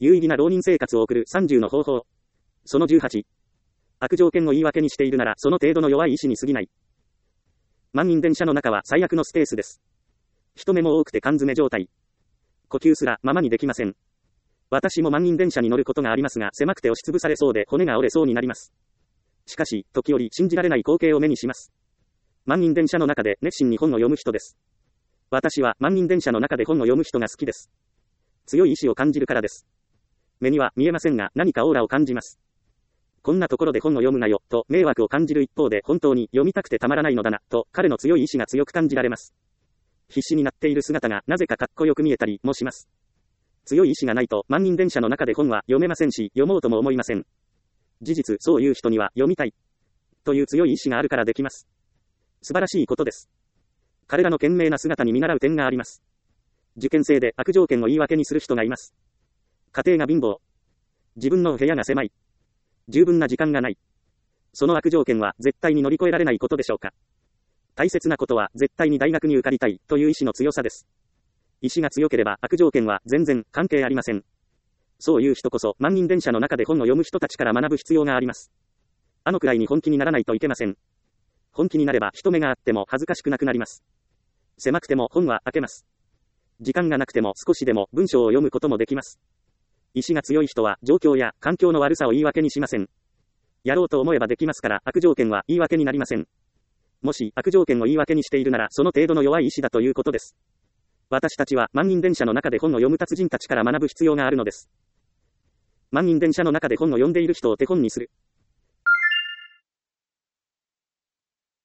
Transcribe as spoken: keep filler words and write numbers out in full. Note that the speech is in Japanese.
有意義な浪人生活を送るさんじゅうの方法。そのじゅうはち。悪条件を言い訳にしているならその程度の弱い意志に過ぎない。満員電車の中は最悪のスペースです。人目も多くて缶詰状態。呼吸すらままにできません。私も満員電車に乗ることがありますが、狭くて押しつぶされそうで骨が折れそうになります。しかし、時折信じられない光景を目にします。満員電車の中で熱心に本を読む人です。私は満員電車の中で本を読む人が好きです。強い意志を感じるからです。目には見えませんが何かオーラを感じます。こんなところで本を読むなよ、と迷惑を感じる一方で本当に読みたくてたまらないのだな、と彼の強い意志が強く感じられます。必死になっている姿がなぜかかっこよく見えたりもします。強い意志がないと満員電車の中で本は読めませんし、読もうとも思いません。事実、そういう人には読みたいという強い意志があるからできます。素晴らしいことです。彼らの懸命な姿に見習う点があります。受験生で悪条件を言い訳にする人がいます。家庭が貧乏。自分の部屋が狭い。十分な時間がない。その悪条件は絶対に乗り越えられないことでしょうか。大切なことは絶対に大学に受かりたいという意志の強さです。意志が強ければ悪条件は全然関係ありません。そういう人こそ満員電車の中で本を読む人たちから学ぶ必要があります。あのくらいに本気にならないといけません。本気になれば人目があっても恥ずかしくなくなります。狭くても本は開けます。時間がなくても少しでも文章を読むこともできます。意志が強い人は状況や環境の悪さを言い訳にしません。やろうと思えばできますから悪条件は言い訳になりません。もし悪条件を言い訳にしているならその程度の弱い意志だということです。私たちは満員電車の中で本を読む達人たちから学ぶ必要があるのです。満員電車の中で本を読んでいる人を手本にする。